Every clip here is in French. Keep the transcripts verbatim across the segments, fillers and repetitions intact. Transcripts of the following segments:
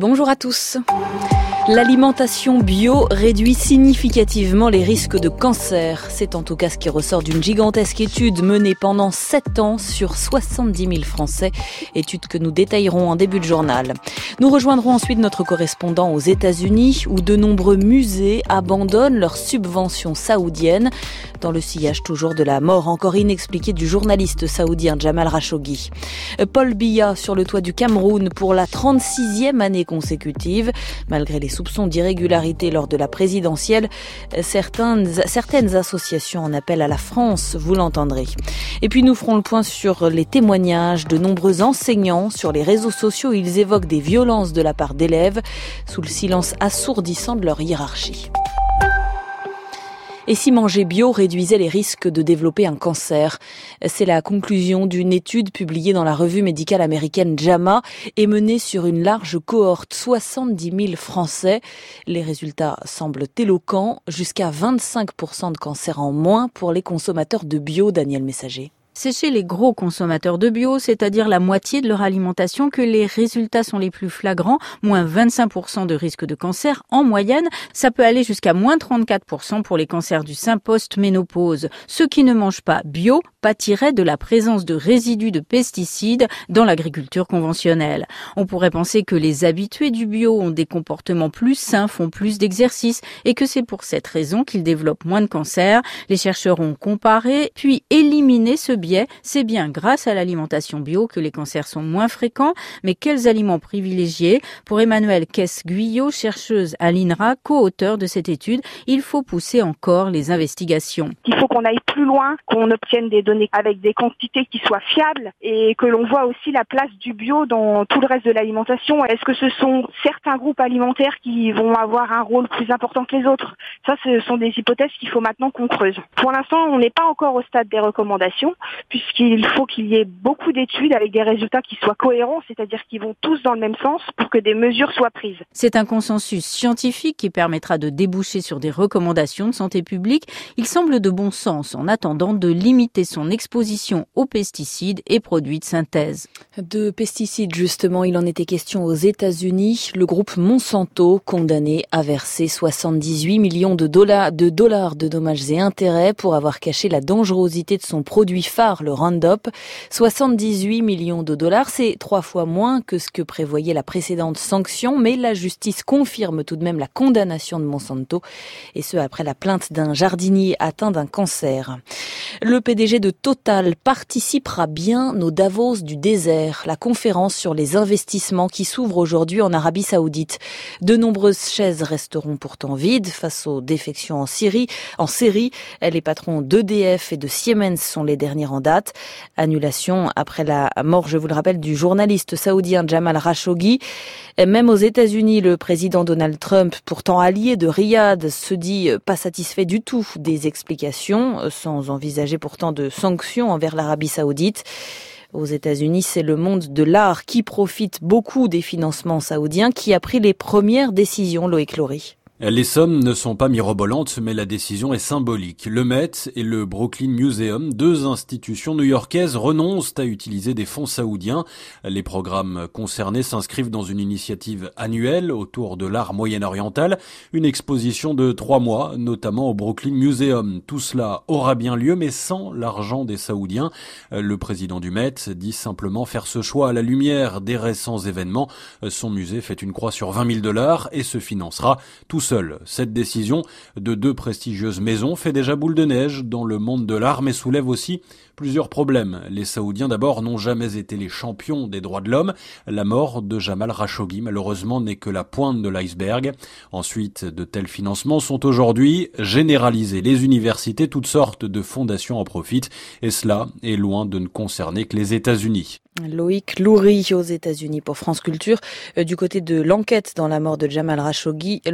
Bonjour à tous. L'alimentation bio réduit significativement les risques de cancer. C'est en tout cas ce qui ressort d'une gigantesque étude menée pendant sept ans sur soixante-dix mille Français. Étude que nous détaillerons en début de journal. Nous rejoindrons ensuite notre correspondant aux États-Unis où de nombreux musées abandonnent leurs subventions saoudiennes dans le sillage toujours de la mort encore inexpliquée du journaliste saoudien Jamal Khashoggi. Paul Biya sur le toit du Cameroun pour la trente-sixième année consécutive. Malgré les soupçons d'irrégularité lors de la présidentielle, certaines, certaines associations en appellent à la France, vous l'entendrez. Et puis nous ferons le point sur les témoignages de nombreux enseignants sur les réseaux sociaux. Ils évoquent des violences de la part d'élèves sous le silence assourdissant de leur hiérarchie. Et si manger bio réduisait les risques de développer un cancer? C'est la conclusion d'une étude publiée dans la revue médicale américaine JAMA et menée sur une large cohorte, soixante-dix mille Français. Les résultats semblent éloquents, jusqu'à vingt-cinq pour cent de cancers en moins pour les consommateurs de bio, Daniel Messager. C'est chez les gros consommateurs de bio, c'est-à-dire la moitié de leur alimentation, que les résultats sont les plus flagrants. Moins vingt-cinq pour cent de risque de cancer en moyenne. Ça peut aller jusqu'à moins trente-quatre pour cent pour les cancers du sein post-ménopause. Ceux qui ne mangent pas bio pâtiraient de la présence de résidus de pesticides dans l'agriculture conventionnelle. On pourrait penser que les habitués du bio ont des comportements plus sains, font plus d'exercice et que c'est pour cette raison qu'ils développent moins de cancers. Les chercheurs ont comparé puis éliminé ce biais. C'est bien grâce à l'alimentation bio que les cancers sont moins fréquents. Mais quels aliments privilégier? Pour Emmanuelle Kess-Guyot, chercheuse à l'INRA, co-auteure de cette étude, il faut pousser encore les investigations. Il faut qu'on aille plus loin, qu'on obtienne des données avec des quantités qui soient fiables et que l'on voit aussi la place du bio dans tout le reste de l'alimentation. Est-ce que ce sont certains groupes alimentaires qui vont avoir un rôle plus important que les autres? Ça, ce sont des hypothèses qu'il faut maintenant qu'on creuse. Pour l'instant, on n'est pas encore au stade des recommandations, puisqu'il faut qu'il y ait beaucoup d'études avec des résultats qui soient cohérents, c'est-à-dire qui vont tous dans le même sens pour que des mesures soient prises. C'est un consensus scientifique qui permettra de déboucher sur des recommandations de santé publique. Il semble de bon sens en attendant de limiter son exposition aux pesticides et produits de synthèse. De pesticides, justement, il en était question aux États-Unis. Le groupe Monsanto, condamné à verser soixante-dix-huit millions de dollars, de dollars de dommages et intérêts pour avoir caché la dangerosité de son produit phare, le Roundup. soixante-dix-huit millions de dollars, c'est trois fois moins que ce que prévoyait la précédente sanction, mais la justice confirme tout de même la condamnation de Monsanto, et ce après la plainte d'un jardinier atteint d'un cancer. Le P D G de Total participera bien au Davos du désert, la conférence sur les investissements qui s'ouvre aujourd'hui en Arabie Saoudite. De nombreuses chaises resteront pourtant vides face aux défections en Syrie, en série. Les patrons d'E D F et de Siemens sont les derniers en date. Annulation après la mort, je vous le rappelle, du journaliste saoudien Jamal Khashoggi. Même aux États-Unis, le président Donald Trump, pourtant allié de Riyad, se dit pas satisfait du tout des explications, sans envisager pourtant de sanctions envers l'Arabie Saoudite. Aux États-Unis, c'est le monde de l'art qui profite beaucoup des financements saoudiens qui a pris les premières décisions, Loïc Laurie. Les sommes ne sont pas mirobolantes, mais la décision est symbolique. Le Met et le Brooklyn Museum, deux institutions new-yorkaises, renoncent à utiliser des fonds saoudiens. Les programmes concernés s'inscrivent dans une initiative annuelle autour de l'art moyen-oriental, une exposition de trois mois, notamment au Brooklyn Museum. Tout cela aura bien lieu, mais sans l'argent des Saoudiens. Le président du Met dit simplement faire ce choix à la lumière des récents événements. Son musée fait une croix sur vingt mille dollars et se financera tout seul. Cette décision de deux prestigieuses maisons fait déjà boule de neige dans le monde de l'art, mais soulève aussi plusieurs problèmes. Les Saoudiens d'abord n'ont jamais été les champions des droits de l'homme. La mort de Jamal Khashoggi malheureusement n'est que la pointe de l'iceberg. Ensuite, de tels financements sont aujourd'hui généralisés. Les universités, toutes sortes de fondations en profitent et cela est loin de ne concerner que les États-Unis. Loïc Loury aux États-Unis pour France Culture. Du côté de l'enquête dans la mort de Jamal Khashoggi, le président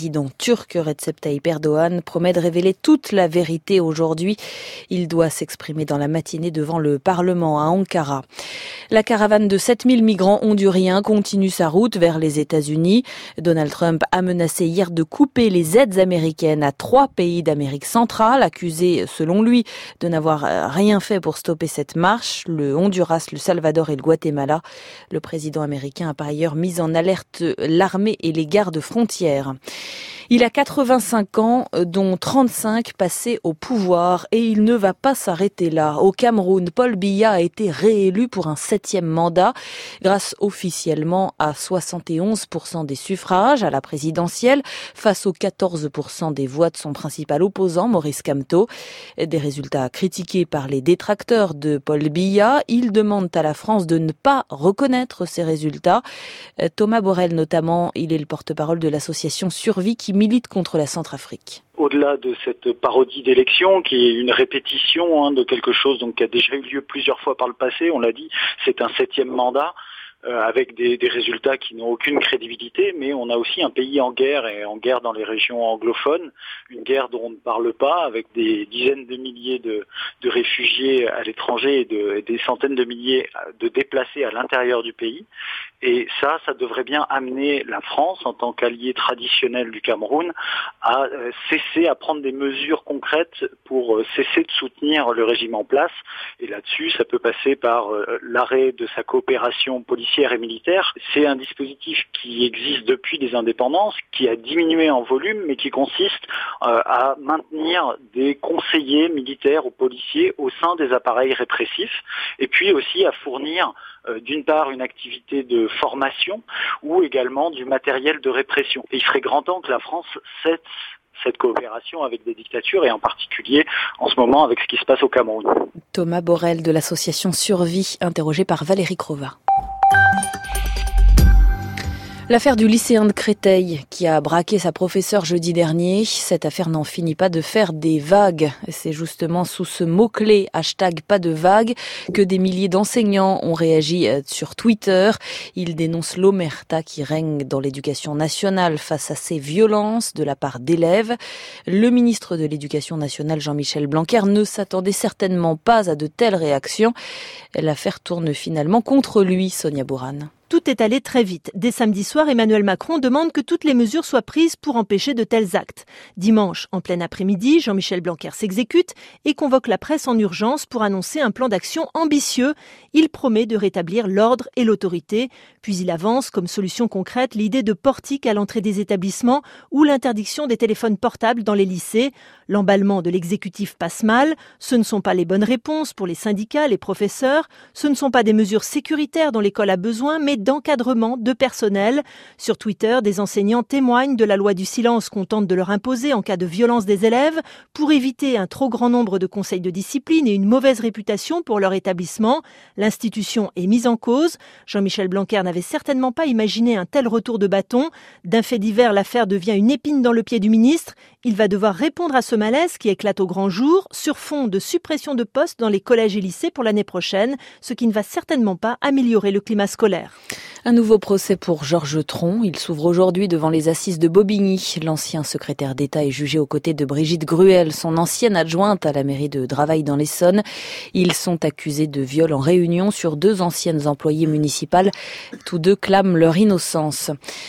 président turc Recep Tayyip Erdogan promet de révéler toute la vérité aujourd'hui. Il doit s'exprimer dans la matinée devant le Parlement à Ankara. La caravane de sept mille migrants honduriens continue sa route vers les États-Unis. Donald Trump a menacé hier de couper les aides américaines à trois pays d'Amérique centrale, accusés selon lui de n'avoir rien fait pour stopper cette marche, le Honduras, le Salvador et le Guatemala. Le président américain a par ailleurs mis en alerte l'armée et les gardes frontières. Il a quatre-vingt-cinq ans, dont trente-cinq passés au pouvoir, et il ne va pas s'arrêter là. Au Cameroun, Paul Biya a été réélu pour un septième mandat, grâce officiellement à soixante et onze pour cent des suffrages à la présidentielle, face aux quatorze pour cent des voix de son principal opposant, Maurice Kamto. Des résultats critiqués par les détracteurs de Paul Biya. Ils demandent à la France de ne pas reconnaître ces résultats. Thomas Borrell, notamment, il est le porte-parole de l'association Survie qui milite contre la Centrafrique. Au-delà de cette parodie d'élection qui est une répétition hein, de quelque chose donc, qui a déjà eu lieu plusieurs fois par le passé, on l'a dit, c'est un septième mandat. Euh, avec des, des résultats qui n'ont aucune crédibilité, mais on a aussi un pays en guerre, et en guerre dans les régions anglophones, une guerre dont on ne parle pas, avec des dizaines de milliers de, de réfugiés à l'étranger et, de, et des centaines de milliers de déplacés à l'intérieur du pays. Et ça, ça devrait bien amener la France, en tant qu'allié traditionnel du Cameroun, à euh, cesser, à prendre des mesures concrètes pour euh, cesser de soutenir le régime en place. Et là-dessus, ça peut passer par euh, l'arrêt de sa coopération policière et militaire. C'est un dispositif qui existe depuis les indépendances, qui a diminué en volume, mais qui consiste euh, à maintenir des conseillers militaires ou policiers au sein des appareils répressifs, et puis aussi à fournir euh, d'une part une activité de formation ou également du matériel de répression. Et il serait grand temps que la France cesse cette coopération avec des dictatures et en particulier en ce moment avec ce qui se passe au Cameroun. Thomas Borrell de l'association Survie, interrogé par Valérie Crova. L'affaire du lycéen de Créteil qui a braqué sa professeure jeudi dernier, cette affaire n'en finit pas de faire des vagues. C'est justement sous ce mot-clé, hashtag pas de vagues, que des milliers d'enseignants ont réagi sur Twitter. Ils dénoncent l'omerta qui règne dans l'éducation nationale face à ces violences de la part d'élèves. Le ministre de l'Éducation nationale, Jean-Michel Blanquer, ne s'attendait certainement pas à de telles réactions. L'affaire tourne finalement contre lui, Sonia Bourane. Tout est allé très vite. Dès samedi soir, Emmanuel Macron demande que toutes les mesures soient prises pour empêcher de tels actes. Dimanche, en plein après-midi, Jean-Michel Blanquer s'exécute et convoque la presse en urgence pour annoncer un plan d'action ambitieux. Il promet de rétablir l'ordre et l'autorité. Puis il avance comme solution concrète l'idée de portiques à l'entrée des établissements ou l'interdiction des téléphones portables dans les lycées. L'emballement de l'exécutif passe mal. Ce ne sont pas les bonnes réponses pour les syndicats, les professeurs. Ce ne sont pas des mesures sécuritaires dont l'école a besoin, mais d'encadrement de personnel. Sur Twitter, des enseignants témoignent de la loi du silence qu'on tente de leur imposer en cas de violence des élèves pour éviter un trop grand nombre de conseils de discipline et une mauvaise réputation pour leur établissement. L'institution est mise en cause. Jean-Michel Blanquer n'avait certainement pas imaginé un tel retour de bâton. D'un fait divers, l'affaire devient une épine dans le pied du ministre. Il va devoir répondre à ce malaise qui éclate au grand jour sur fond de suppression de postes dans les collèges et lycées pour l'année prochaine, ce qui ne va certainement pas améliorer le climat scolaire. Un nouveau procès pour Georges Tron. Il s'ouvre aujourd'hui devant les assises de Bobigny. L'ancien secrétaire d'État est jugé aux côtés de Brigitte Gruel, son ancienne adjointe à la mairie de Dravail dans l'Essonne. Ils sont accusés de viol en réunion sur deux anciennes employées municipales. Tous deux clament leur innocence.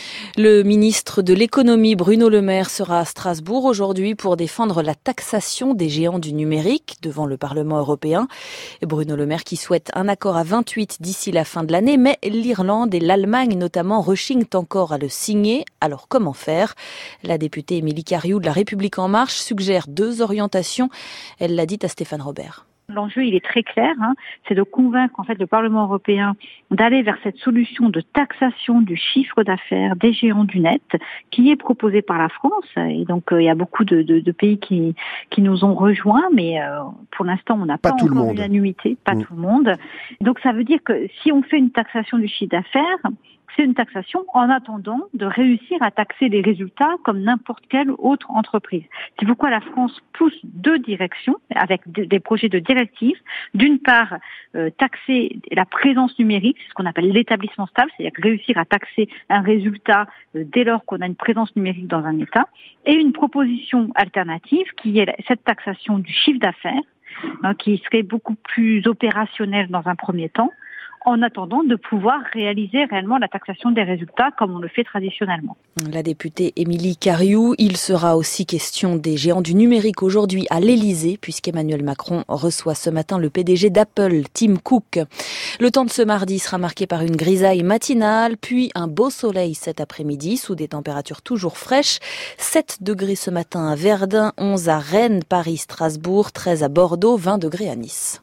Le ministre de l'économie, Bruno Le Maire, sera à Strasbourg aujourd'hui pour défendre la taxation des géants du numérique devant le Parlement européen. Bruno Le Maire qui souhaite un accord à vingt-huit d'ici la fin de l'année, mais l'Irlande et l'Allemagne notamment rechignent encore à le signer. Alors comment faire ? La députée Émilie Cariou de La République En Marche suggère deux orientations. Elle l'a dit à Stéphane Robert. L'enjeu, il est très clair, hein, c'est de convaincre en fait le Parlement européen d'aller vers cette solution de taxation du chiffre d'affaires des géants du net qui est proposée par la France. Et donc, euh, il y a beaucoup de, de, de pays qui, qui nous ont rejoints, mais euh, pour l'instant, on n'a pas, pas encore l'unanimité, pas mmh. tout le monde. Donc, ça veut dire que si on fait une taxation du chiffre d'affaires, c'est une taxation en attendant de réussir à taxer les résultats comme n'importe quelle autre entreprise. C'est pourquoi la France pousse deux directions avec des projets de directives. D'une part, euh, taxer la présence numérique, c'est ce qu'on appelle l'établissement stable, c'est-à-dire réussir à taxer un résultat euh, dès lors qu'on a une présence numérique dans un État. Et une proposition alternative qui est cette taxation du chiffre d'affaires, hein, qui serait beaucoup plus opérationnelle dans un premier temps, en attendant de pouvoir réaliser réellement la taxation des résultats comme on le fait traditionnellement. La députée Émilie Cariou, il sera aussi question des géants du numérique aujourd'hui à l'Elysée, puisqu'Emmanuel Macron reçoit ce matin le P D G d'Apple, Tim Cook. Le temps de ce mardi sera marqué par une grisaille matinale, puis un beau soleil cet après-midi, sous des températures toujours fraîches. sept degrés ce matin à Verdun, onze à Rennes, Paris, Strasbourg, treize à Bordeaux, vingt degrés à Nice.